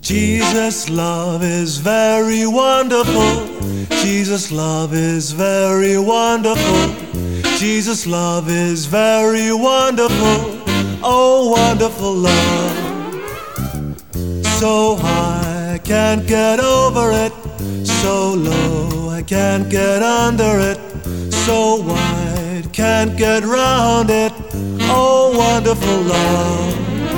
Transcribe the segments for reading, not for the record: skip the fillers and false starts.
Jesus' love is very wonderful. Jesus' love is very wonderful. Jesus' love is very wonderful. Oh, wonderful love. So high, I can't get over it. So low, I can't get under it. So wide, can't get round it. Oh, wonderful love.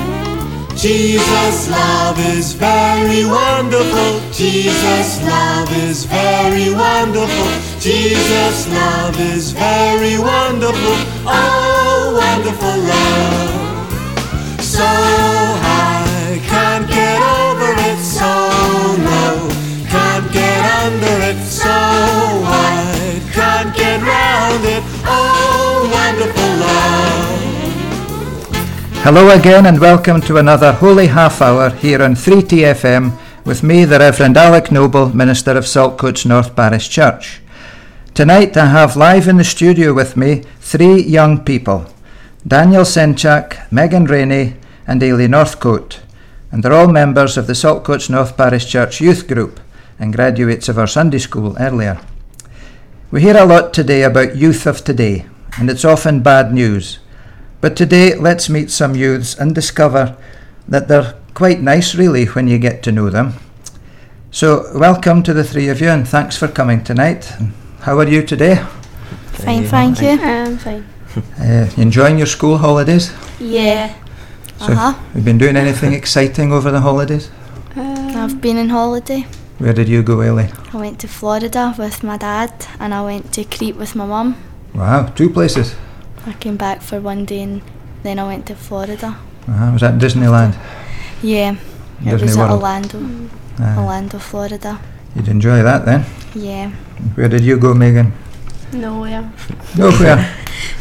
Jesus' love is very wonderful. Jesus' love is very wonderful. Jesus' love is very wonderful. Oh, wonderful love. So high, can't get over it. So low, can't get under it. So wide, can't get round it. Oh, wonderful love. Hello again and welcome to another Holy Half Hour here on 3TFM with me, the Reverend Alec Noble, Minister of Saltcoats North Parish Church. Tonight I have live in the studio with me three young people, Daniel Senchak, Megan Rainey and Ailey Northcote, and they're all members of the Saltcoats North Parish Church Youth Group and graduates of our Sunday School earlier. We hear a lot today about youth of today, and it's often bad news. But today, let's meet some youths and discover that they're quite nice, really, when you get to know them. So, welcome to the three of you, and thanks for coming tonight. How are you today? Fine, thank you. Fine. Enjoying your school holidays? Yeah. So, have you been doing anything exciting over the holidays? I've been on holiday. Where did you go, Ailey? I went to Florida with my dad, and I went to Crete with my mum. Wow, two places. I came back for one day and then I went to Florida. Was that Disneyland? Yeah, it Disney was at World. Orlando, Florida. You'd enjoy that then? Yeah. Where did you go, Megan? Nowhere. Nowhere.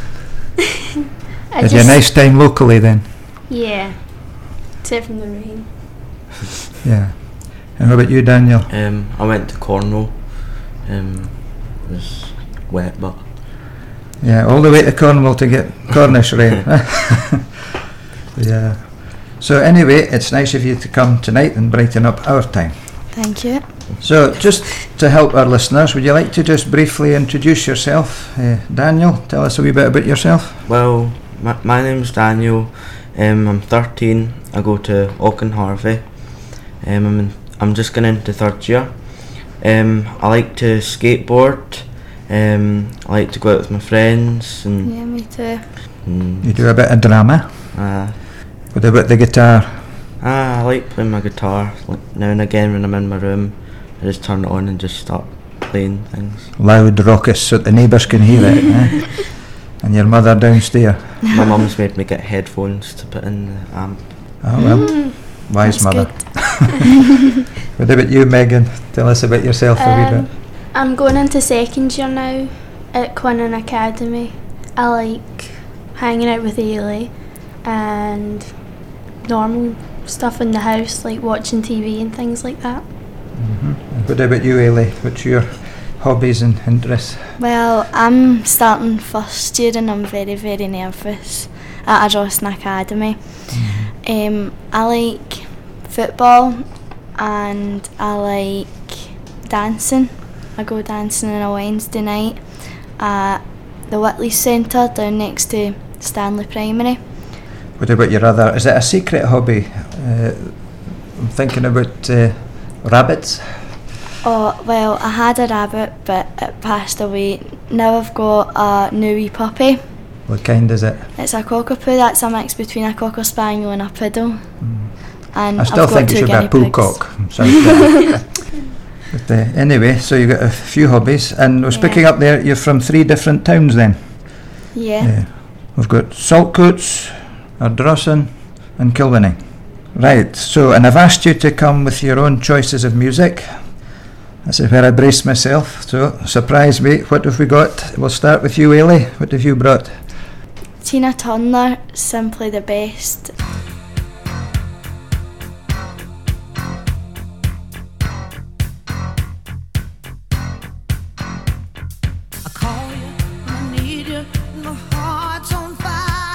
Had you a nice time locally then? Yeah, except from the rain. Yeah. And how about you, Daniel? I went to Cornwall. It was wet, but... Yeah, all the way to Cornwall to get Cornish rain. Yeah. So anyway, it's nice of you to come tonight and brighten up our time. Thank you. So just to help our listeners, would you like to just briefly introduce yourself? Daniel, tell us a wee bit about yourself. Well, my name's Daniel. I'm 13. I go to Auchenharvey. I'm just going into third year. I like to skateboard. I like to go out with my friends. And Yeah, me too. You do a bit of drama. What about the guitar? I like playing my guitar. Like now and again when I'm in my room, I just turn it on and just start playing things. Loud, raucous, so the neighbours can hear it. Eh? And your mother downstairs. My mum's made me get headphones to put in the amp. Oh well, wise That's mother. good. What about you, Megan? Tell us about yourself a wee bit. I'm going into second year now at Quinnan Academy. I like hanging out with Ailey and normal stuff in the house, like watching TV and things like that. And what about you, Ailey? What's your hobbies and interests? Well, I'm starting first year and I'm very, very nervous at Ardrossan Academy. I like football and I like dancing. I go dancing on a Wednesday night at the Whitley Centre down next to Stanley Primary. What about your other, is it a secret hobby? I'm thinking about rabbits. Oh, well, I had a rabbit but it passed away. Now I've got a new wee puppy. What kind is it? It's a cockapoo. That's a mix between a cocker spaniel and a poodle. And I still I've got think it two should be a guinea pigs. poolcock. Sounds better. But anyway, so you've got a few hobbies, and I was picking up there, you're from 3 different towns then? Yeah. We've got Saltcoats, Ardrossan and Kilwinning. Right, so, and I've asked you to come with your own choices of music. This is where I brace myself, so surprise me. What have we got? We'll start with you, Ailey. What have you brought? Tina Turner, Simply the Best.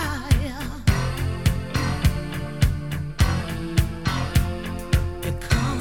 Come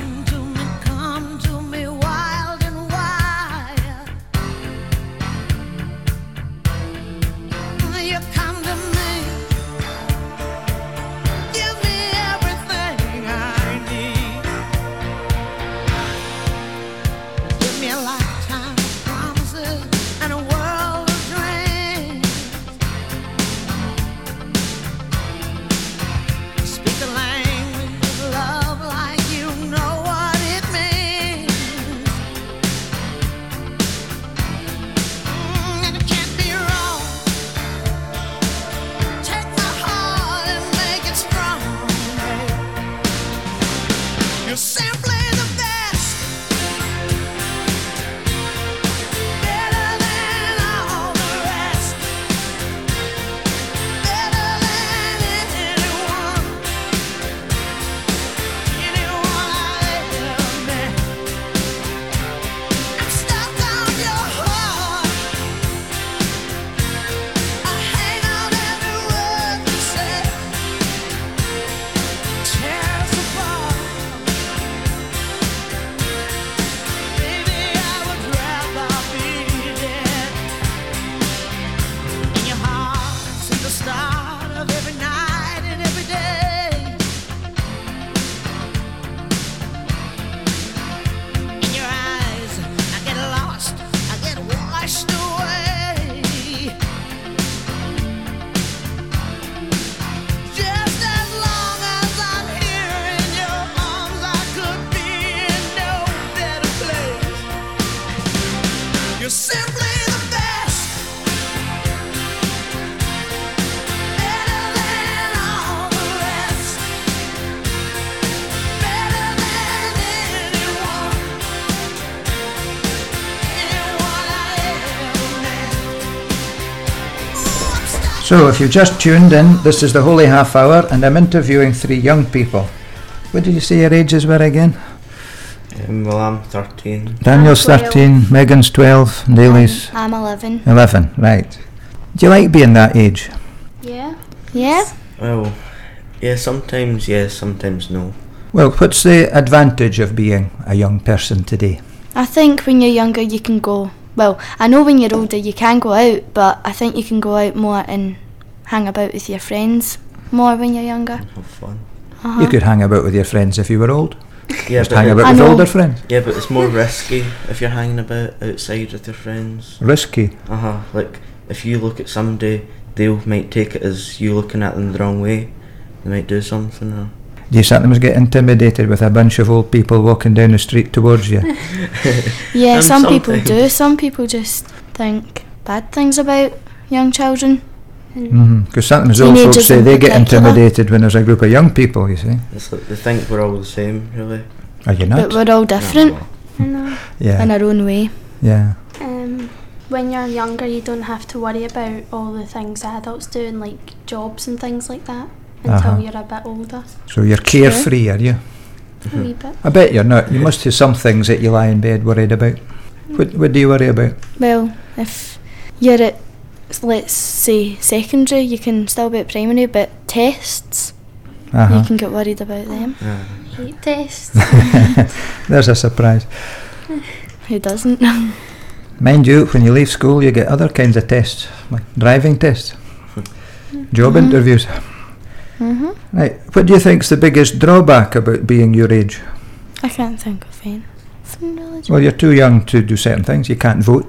So, if you've just tuned in, this is the Holy Half Hour, and I'm interviewing 3 young people. What did you say your ages were again? Well, I'm 13. Daniel's I'm 12. 13, Megan's 12, and Ailey's I'm 11. 11, right. Do you like being that age? Yeah. Yeah? Well, yeah, sometimes yes, sometimes no. Well, what's the advantage of being a young person today? I think when you're younger you can go, well, I know when you're older you can go out, but I think you can go out more and hang about with your friends more when you're younger. Have fun. Uh-huh. You could hang about with your friends if you were old. Yeah, Just but hang about I with know. older friends. yeah, but it's more risky if you're hanging about outside with your friends. Risky. Like if you look at somebody, they might take it as you looking at them the wrong way. They might do something. Or Do you sometimes get intimidated with a bunch of old people walking down the street towards you? Yeah, some people sometimes. do. Some people just think bad things about young children. Because sometimes old folks Teenagers say in they get particular. intimidated when there's a group of young people, you see. it's like they think we're all the same, really. Are you But not? we're all different No. I know. Yeah. in our own way. Yeah. When you're younger, you don't have to worry about all the things adults do, and like jobs and things like that, until Uh-huh. you're a bit older. So you're carefree, are you? A wee bit. I bet you're not. You must have some things that you lie in bed worried about. What do you worry about? Well, if you're at, let's say, secondary, you can still be at primary, but tests, Uh-huh. you can get worried about them. Hate tests. There's a surprise. Who doesn't? Mind you, when you leave school, you get other kinds of tests, like driving tests, job interviews. Mm-hmm. Right. What do you think's the biggest drawback about being your age? I can't think of any. Well, you're too young to do certain things. You can't vote.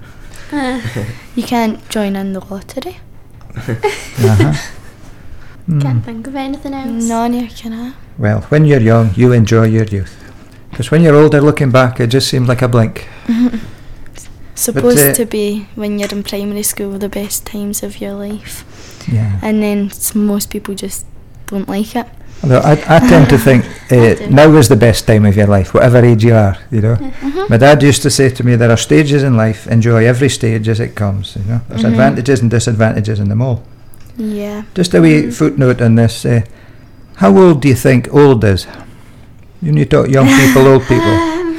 You can't join in the lottery. Uh-huh. Can't think of anything else. No, you cannot. Well, when you're young, you enjoy your youth. Because when you're older, looking back, it just seems like a blink. Supposed to be when you're in primary school the best times of your life, Yeah. and then most people just don't like it. Although I tend to think do. now is the best time of your life, whatever age you are, you know. My dad used to say to me, there are stages in life, enjoy every stage as it comes, you know. There's advantages and disadvantages in them all. Yeah. Just a wee footnote on this. How old do you think old is? You need to talk young people, old people.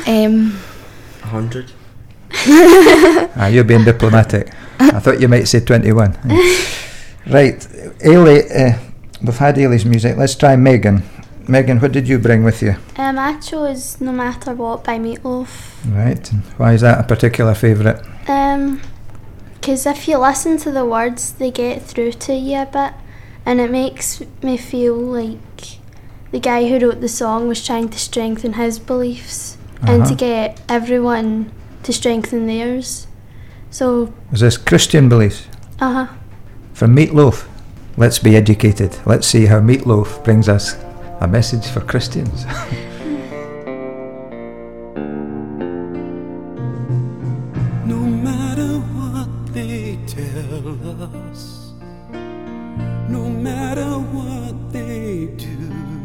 100. You're being diplomatic. I thought you might say 21. Right, Ailey, we've had Ailey's music. Let's try Megan. Megan, what did you bring with you? I chose No Matter What by Meatloaf. Right, why is that a particular favourite? Because if you listen to the words, they get through to you a bit, and it makes me feel like the guy who wrote the song was trying to strengthen his beliefs and to get everyone to strengthen theirs. So, Is this Christian beliefs? From Meatloaf. Let's be educated. Let's see how Meatloaf brings us a message for Christians. No matter what they tell us, no matter what they do,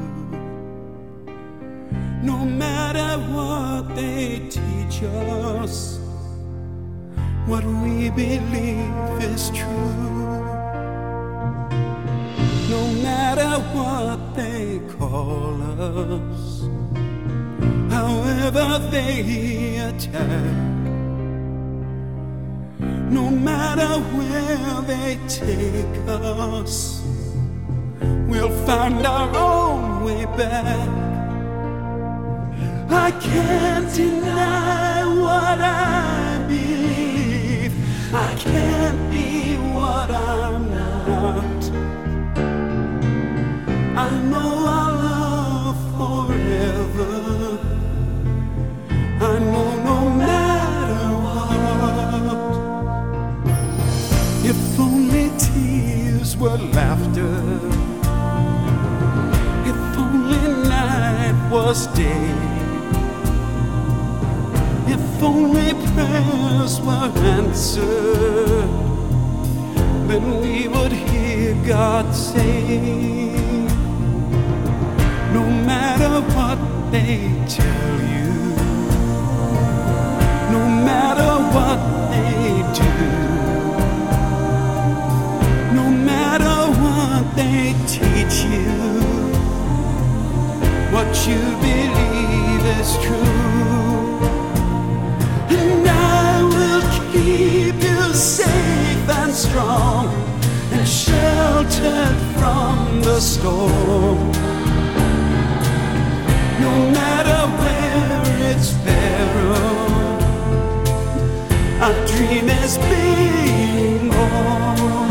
no matter what they teach us, what we believe is true. No matter what they call us, however they attack, no matter where they take us, we'll find our own way back. I can't deny what I believe. I can't be what I'm not. I know our love forever. I know no matter what. If only tears were laughter, if only night was day, if only prayers were answered, then we would hear God say, no matter what they tell you, no matter what they do, no strong and sheltered from the storm. No matter where it's buried, our dream is being born.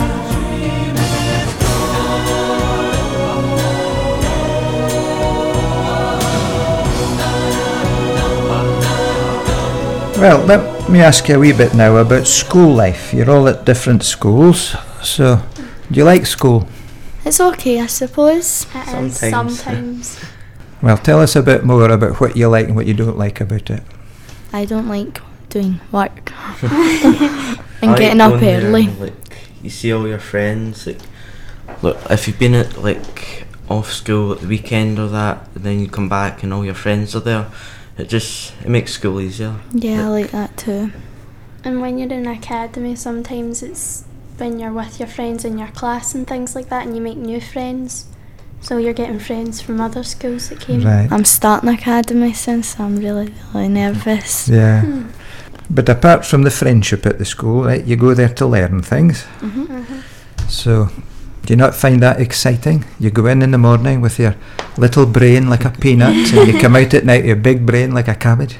Well, let me ask you a wee bit now about school life. You're all at different schools, so do you like school? It's okay, I suppose. It is Sometimes. sometimes. Well, tell us a bit more about what you like and what you don't like about it. I don't like doing work I and like getting up going there early. and, like, you see all your friends. Like, look, if you've been at like off school at the weekend or that, and then you come back and all your friends are there, it makes school easier. Yeah, I like that too. And when you're in academy, sometimes it's when you're with your friends in your class and things like that, and you make new friends. So you're getting friends from other schools that came. Right. I'm starting academy soon, so I'm really nervous. Yeah. But apart from the friendship at the school, right, you go there to learn things. So, do you not find that exciting? You go in the morning with your little brain like a peanut, and you come out at night with your big brain like a cabbage.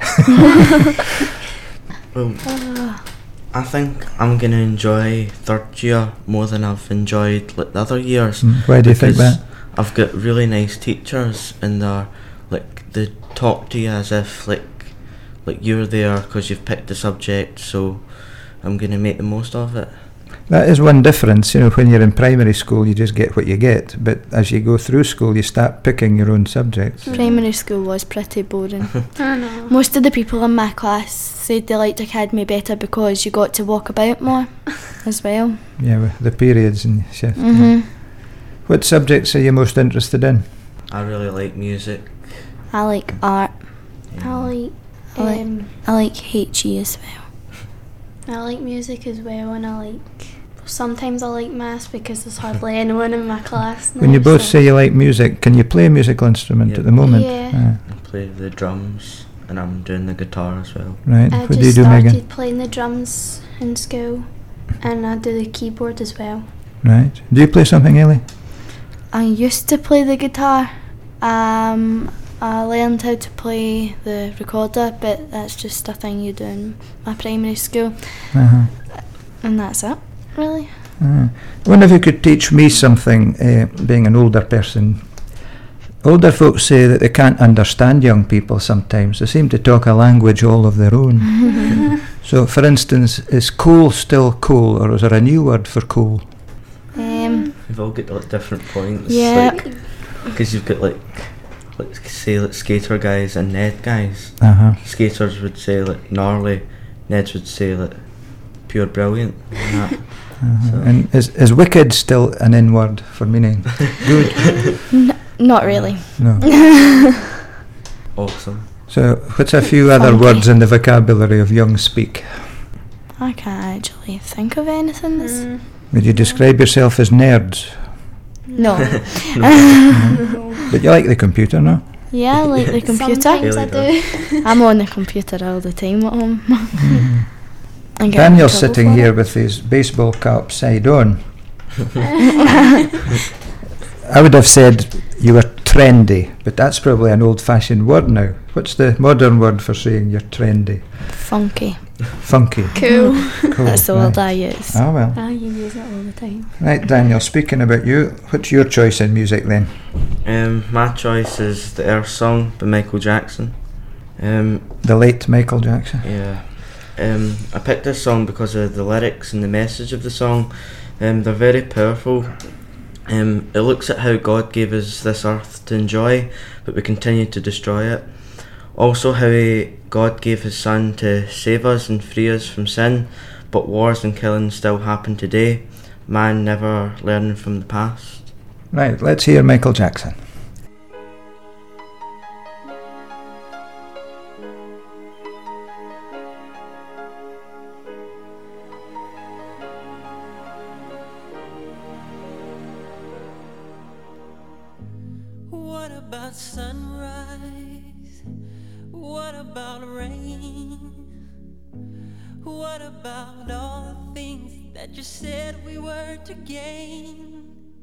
Well, I think I'm gonna enjoy third year more than I've enjoyed like the other years. Why do you think because that? I've got really nice teachers, and they talk to you as if like you're there because you've picked the subject. So I'm gonna make the most of it. That is one difference. You know, when you're in primary school, you just get what you get. But as you go through school, you start picking your own subjects. Primary school was pretty boring. I know. Most of the people in my class said they liked academy better because you got to walk about more as well. Yeah, with the periods and shift. Mm-hmm. What subjects are you most interested in? I really like music. I like art. I I like- like I like HE as well. I like music as well, and sometimes I like maths because there's hardly anyone in my class now. When you both so- say you like music, can you play a musical instrument Yeah. at the moment? Yeah. I play the drums, and I'm doing the guitar as well. Right. I What do you just do, started Megan? playing the drums in school, and I do the keyboard as well. Right. Do you play something, Ellie? I used to play the guitar. I learned how to play the recorder, but that's just a thing you do in my primary school, Uh-huh. and that's it, really. I wonder if you could teach me something, being an older person. Older folks say that they can't understand young people sometimes. They seem to talk a language all of their own. So, for instance, is cool still cool, or is there a new word for cool? We've all got like different points. Yeah. Because you've got like say like skater guys and Ned guys. Uh-huh. Skaters would say like gnarly, Neds would say like pure brilliant. And that. So, And is wicked still an N-word for meaning good? Not really. No. awesome. So, what's a few other Funky. words in the vocabulary of young speak? I can't actually think of anything that's... Would you describe yourself as nerds? No. But you like the computer, no? Yeah, I like the computer. Sometimes I Really do. I'm on the computer all the time at home. And get in Daniel's trouble sitting for here it. with his baseball cap side on. I would have said you were trendy, but that's probably an old-fashioned word now. What's the modern word for saying you're trendy? Funky. Funky. Cool. Cool. That's the right. word I use. Ah, well. You use it all the time. Right, Daniel, speaking about you, what's your choice in music then? My choice is the Earth Song by Michael Jackson. The late Michael Jackson? Yeah. I picked this song because of the lyrics and the message of the song. They're very powerful. It looks at how God gave us this earth to enjoy, but we continue to destroy it. Also how God gave his son to save us and free us from sin, but wars and killings still happen today. Man never learning from the past. Right, let's hear Michael Jackson. What about sunrise? What about rain? What about all the things that you said we were to gain?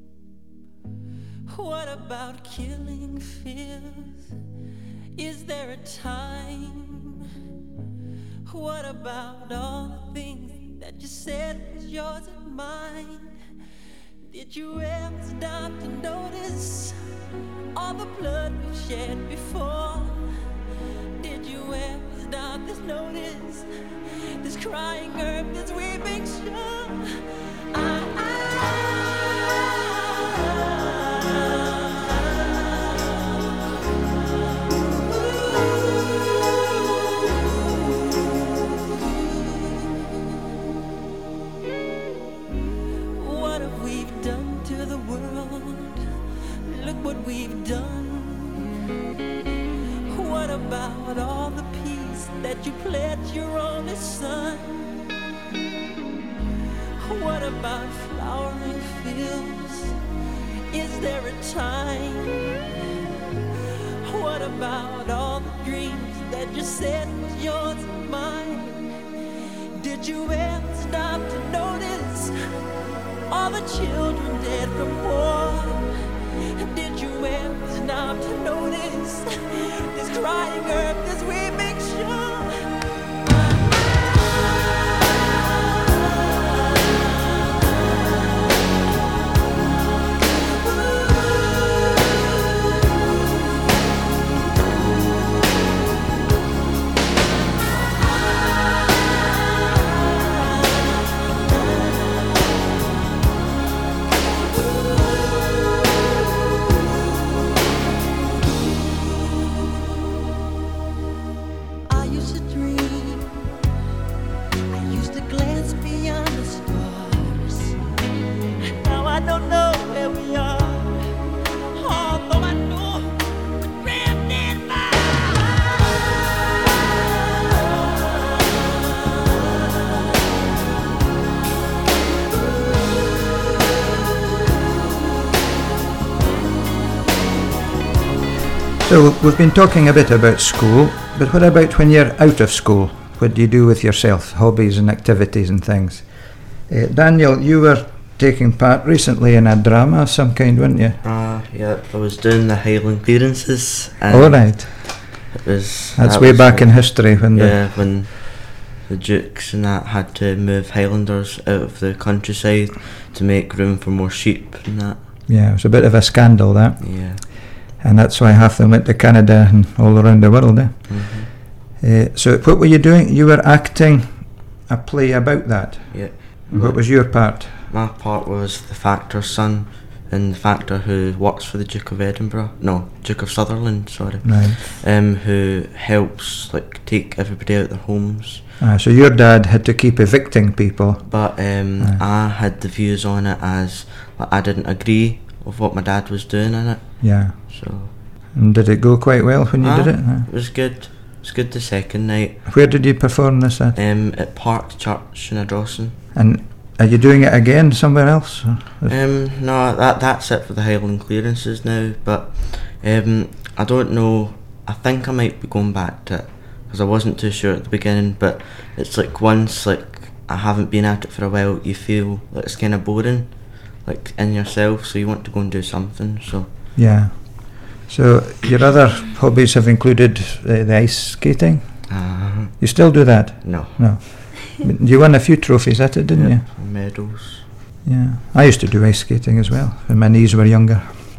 What about killing fears? Is there a time? What about all the things that you said was yours and mine? Did you ever stop to notice all the blood we've shed before? Did you ever stop to notice this crying earth, this weeping shore? What have we done to the world? Look what we've done. What about all the peace that you pledged your only son? What about flowering fields? Is there a time? What about all the dreams that you said was yours and mine? Did you ever stop to notice all the children dead from war? Did you ever stop to notice this crying earth, this weeping shore? So we've been talking a bit about school, but what about when you're out of school? What do you do with yourself, hobbies and activities and things? Daniel, you were taking part recently in a drama of some kind, weren't you? Yeah, I was doing the Highland clearances. All right. That's way back in history when when the Dukes and that had to move Highlanders out of the countryside to make room for more sheep and that. Yeah, it was a bit of a scandal, that. Yeah. And that's why half of them went to Canada and all around the world. Mm-hmm. So what were you doing? You were acting a play about that? Yeah. What was your part? My part was the factor's son, and the factor who works for the Duke of Sutherland, sorry. Right. Who helps take everybody out of their homes. So your dad had to keep evicting people. But I had the views on it as I didn't agree with what my dad was doing in it. Yeah. So. And did it go quite well when you did it? It was good. It was good the second night. Where did you perform this at? At Park Church in Ardrossan. And are you doing it again somewhere else? No, that's it for the Highland clearances now. But I don't know. I think I might be going back to it because I wasn't too sure at the beginning. But it's once I haven't been at it for a while, you feel like it's kind of boring, in yourself. So you want to go and do something. So. Yeah. So your other hobbies have included the ice skating? You still do that? No. You won a few trophies at it, didn't you? Medals. Yeah. I used to do ice skating as well when my knees were younger.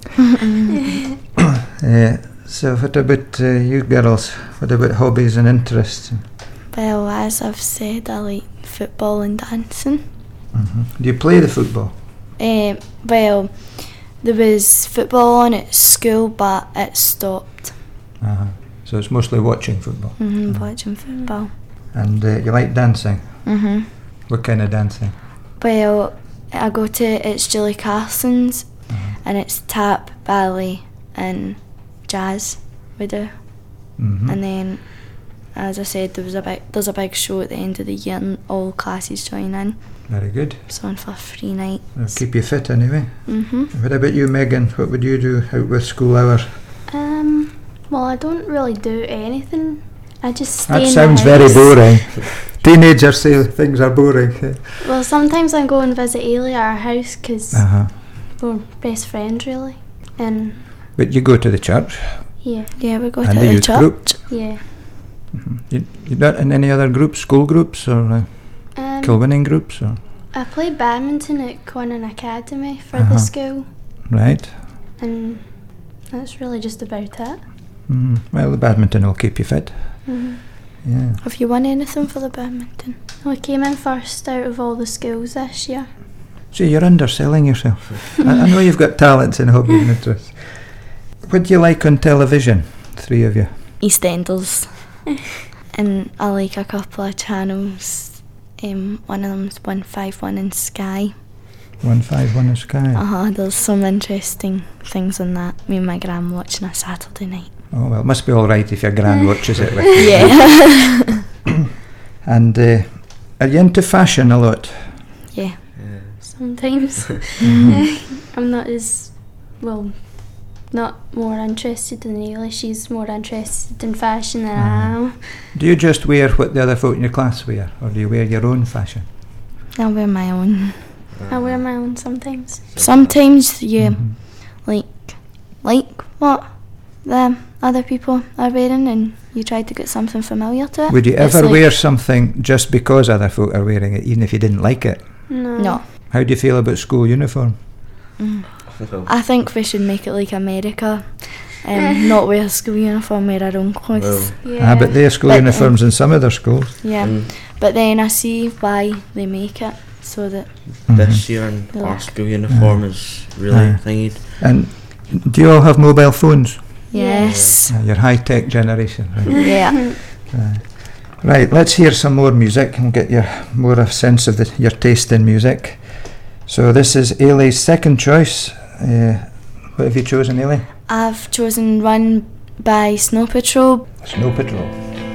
So what about you girls? What about hobbies and interests? Well, as I've said, I like football and dancing. Mm-hmm. Do you play the football? Well, there was football on at school, but it stopped. So it's mostly watching football? Watching football. And you like dancing? What kind of dancing? Well, I go to, it's Julie Carson's, and it's tap, ballet and jazz we do. And then, as I said, there's a big show at the end of the year and all classes join in. Very good. It's on for 3 nights. It'll keep you fit anyway. What about you, Megan? What would you do out with school hours? Well, I don't really do anything. I just stay That in sounds the house. very boring. teenagers say things are boring. Well, sometimes I go and visit Ailey at our house because we're best friends, really. And But you go to the church yeah, Yeah, we go and to the the youth church. group. yeah. You not in any other groups, school groups or Kilwinning groups? Or I played badminton at Conan Academy for Uh-huh. the school, right? and that's really just about it. Well, the badminton will keep you fit. Yeah. Have you won anything for the badminton? We came in first out of all the schools this year. See, you're underselling yourself. I know you've got talents and hobbies and interests. What do you like on television, three of you? EastEnders. And I like a couple of channels. One of them's 151 in Sky. 151 in Sky. There's some interesting things on that. Me and my gran watching a Saturday night. Oh, well, it must be all right if your gran watches it with you. Yeah. And are you into fashion a lot? Yeah. Sometimes I'm not more interested in Ailey. She's more interested in fashion than I am. Do you just wear what the other folk in your class wear, or do you wear your own fashion? I'll wear my own. I wear my own sometimes. Sometimes you like what the other people are wearing, and you try to get something familiar to it. Would you It's ever like- wear something just because other folk are wearing it, even if you didn't like it? No. How do you feel about school uniform? I think we should make it like America, not wear school uniform, wear our own clothes. Yeah. But they have school But, uniforms in some of their schools. Yeah, but then I see why they make it, so that This year in Yeah. our school uniform is really thingied. And do you all have mobile phones? yes, Your high-tech generation, right? yeah. Right, let's hear some more music and get more a sense of your taste in music. So this is Ailey's second choice. What have you chosen, Ailey? I've chosen Run by Snow Patrol. Snow Patrol.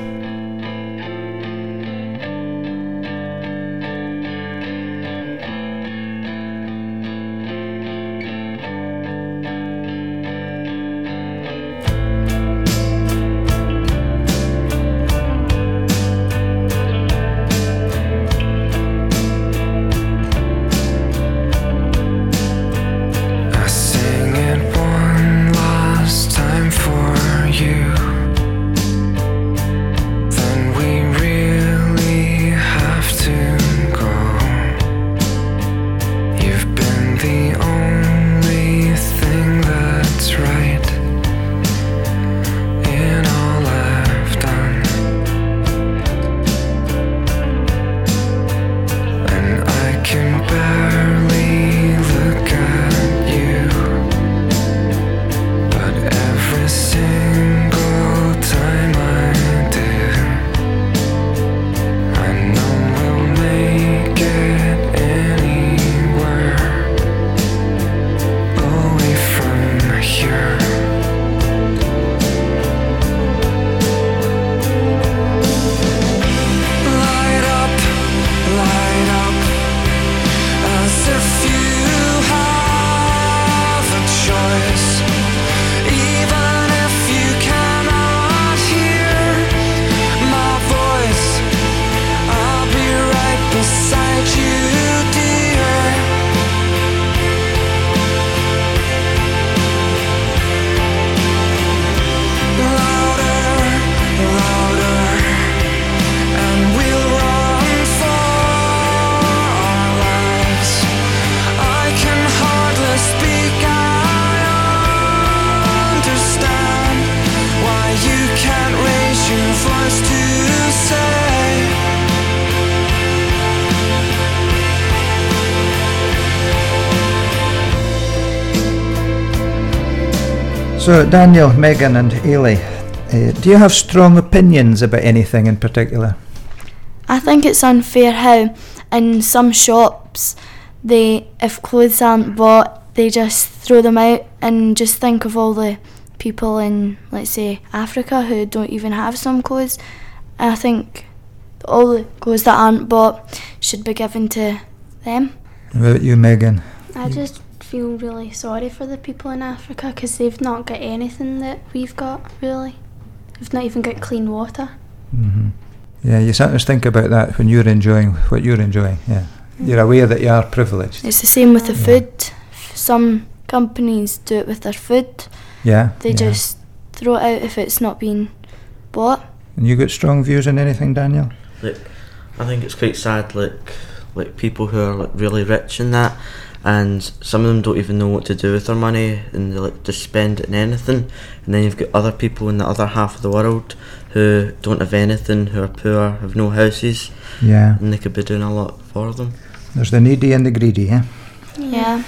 I sing it one last time for you. Then we really have to go. You've been the only thing that's right in all I've done. And I can barely look at you, but every single time I do, I know we'll make it anywhere away from here. Light up, as if you have a choice. Even if you cannot hear my voice, I'll be right beside you, dear. Louder, and we'll run for our lives. I can hardly speak, I understand why you can't raise your voice to say. So Daniel, Megan and Ailey, do you have strong opinions about anything in particular? I think it's unfair how in some shops if clothes aren't bought, they just throw them out, and just think of all the people in, let's say, Africa who don't even have some clothes. I think all the clothes that aren't bought should be given to them. What about you, Megan? I just feel really sorry for the people in Africa because they've not got anything that we've got, really. They've not even got clean water. Yeah, you sometimes think about that when you're enjoying what you're enjoying. Yeah, you're aware that you are privileged. It's the same with the food. Some companies do it with their food. Yeah, They just throw it out if it's not being bought. And you got strong views on anything, Daniel? Like, I think it's quite sad, like people who are like really rich and that, and some of them don't even know what to do with their money, and they like just spend it in anything. And then you've got other people in the other half of the world who don't have anything, who are poor, have no houses, Yeah. and they could be doing a lot for them. There's the needy and the greedy, eh? Yeah.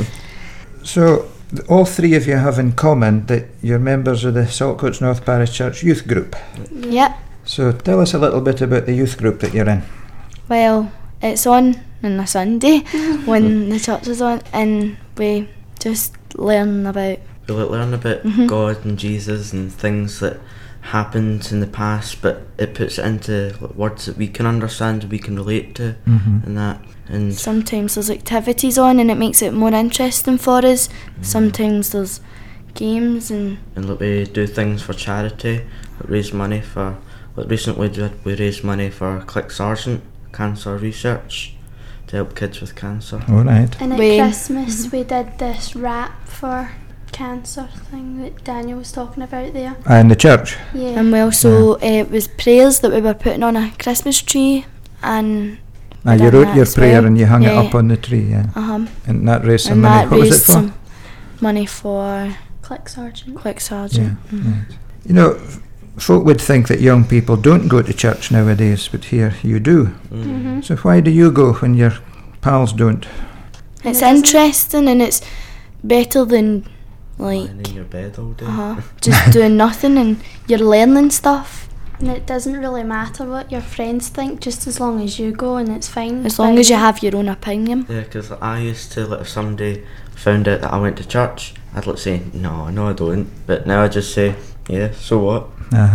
So, all three of you have in common that you're members of the Saltcoats North Parish Church youth group. Yep. So, tell us a little bit about the youth group that you're in. Well, it's on a Sunday when the church is on, and we just learn about. We like learn about God and Jesus and things that happened in the past, but it puts it into like, words that we can understand, we can relate to, and that. And Sometimes there's activities on, and it makes it more interesting for us. Sometimes there's games and like we do things for charity, like raise money for. Like recently, we raised money for Click Sargent cancer research to help kids with cancer. All right. And at We- Christmas we did this wrap for cancer thing that Daniel was talking about there. And the church. Yeah. And we also, it was prayers that we were putting on a Christmas tree, and And you done wrote that your as prayer well. and you hung it Yeah. up on the tree, yeah. And that raised some and money. that What was raised it for? some money for Click Sergeant. Quick Yeah, Sergeant. right. You know, folk would think that young people don't go to church nowadays, but here you do. So why do you go when your pals don't? It's interesting, and it's better than like Lying in your bed all day. just doing nothing, and you're learning stuff. And it doesn't really matter what your friends think, just as long as you go and it's fine. As long as you have your own opinion. Yeah, because I used to, like, if somebody found out that I went to church, I'd like say, no, I don't. But now I just say, yeah, so what?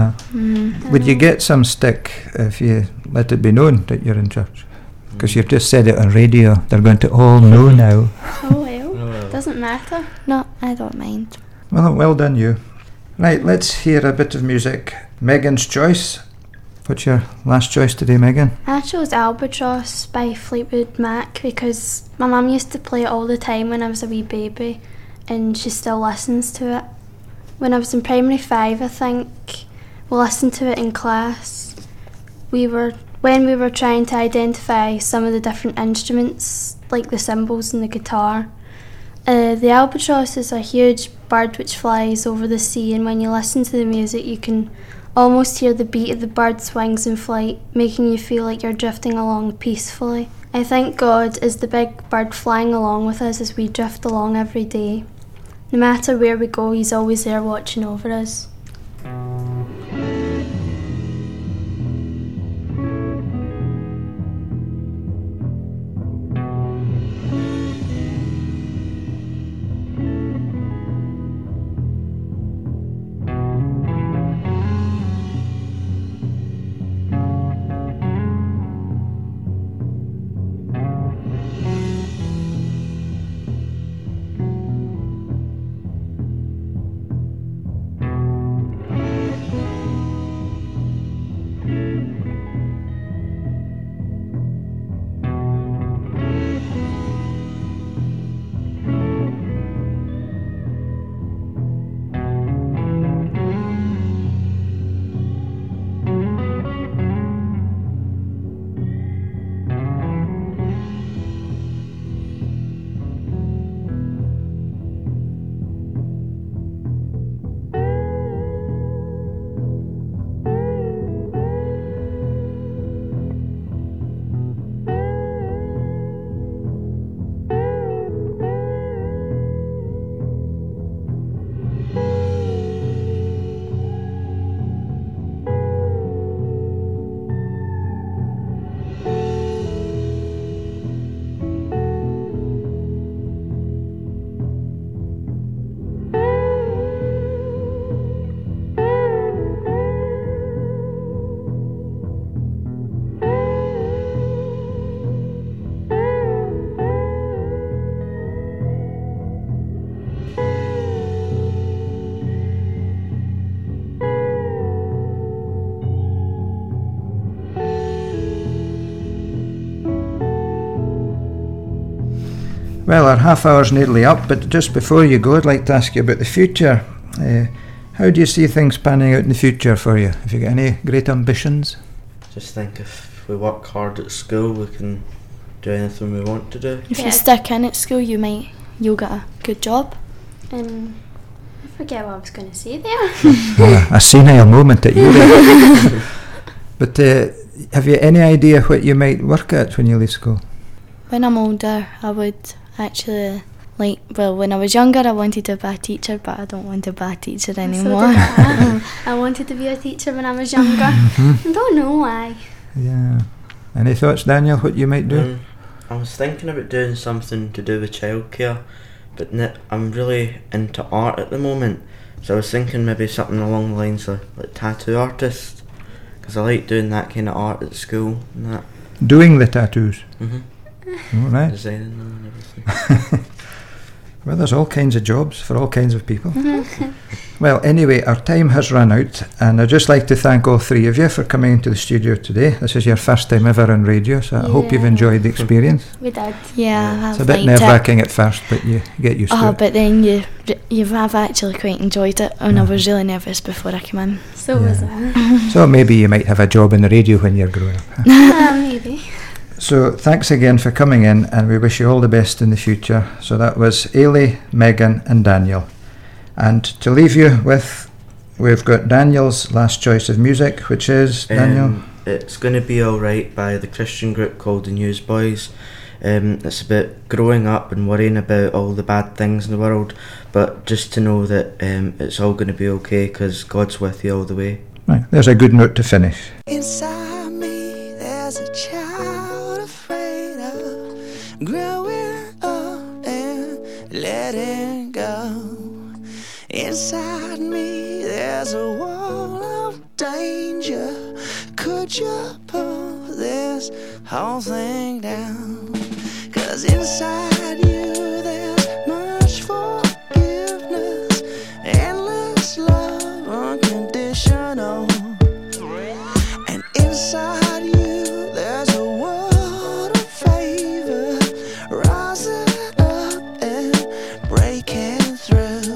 Would you get some stick if you let it be known that you're in church? Because you've just said it on radio. They're going to all know now. Oh well, doesn't matter. No, I don't mind. Well done you. Right, let's hear a bit of music. Megan's choice. What's your last choice today, Megan? I chose Albatross by Fleetwood Mac because my mum used to play it all the time when I was a wee baby, and she still listens to it. When I was in primary 5, I think, we listened to it in class. When we were trying to identify some of the different instruments, like the cymbals and the guitar. The albatross is a huge bird which flies over the sea, and when you listen to the music you can almost hear the beat of the bird's wings in flight, making you feel like you're drifting along peacefully. I think God is the big bird flying along with us as we drift along every day. No matter where we go, He's always there watching over us. Well, our half hour's nearly up, but just before you go, I'd like to ask you about the future. How do you see things panning out in the future for you? Have you got any great ambitions? Just think if we work hard at school, we can do anything we want to do. If you stick in at school, you'll get a good job. I forget what I was going to say there. A senile moment at you. But have you any idea what you might work at when you leave school? When I'm older, I would actually when I was younger, I wanted to be a teacher, but I don't want to be a teacher anymore. I wanted to be a teacher when I was younger. I don't know why. Yeah. Any thoughts, Daniel, what you might do? I was thinking about doing something to do with childcare, but I'm really into art at the moment, so I was thinking maybe something along the lines of like tattoo artist, because I like doing that kind of art at school and that. Doing the tattoos? All right. Designing them and everything. Well, there's all kinds of jobs for all kinds of people. Well, anyway, our time has run out, and I'd just like to thank all three of you for coming into the studio today. This is your first time ever on radio, so I hope you've enjoyed the experience. We did. Yeah, It's a bit nerve-wracking at first, but you get used to it. But then you have actually quite enjoyed it, and I was really nervous before I came in. So was I. So maybe you might have a job in the radio when you're growing up. Maybe. So thanks again for coming in, and we wish you all the best in the future. So that was Ailey, Megan and Daniel. And to leave you with, we've got Daniel's last choice of music, which is, Daniel? It's going to be alright by the Christian group called the Newsboys. It's about growing up and worrying about all the bad things in the world, but just to know that it's all going to be okay because God's with you all the way. Right, there's a good note to finish. Inside me there's a child afraid of growing up and letting go. Inside me there's a wall of danger. Could you pull this whole thing down? 'Cause inside you there's much forgiveness, endless love, unconditional. And inside you there's a world of favor, rising up and breaking through.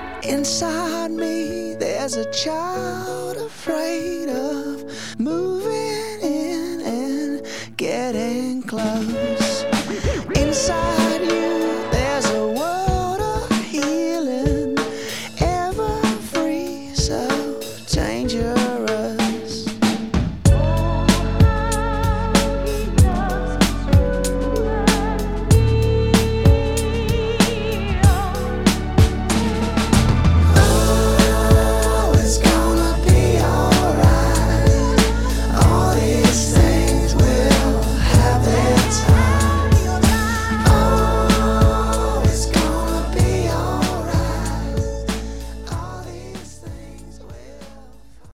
Inside me there's a child afraid of moving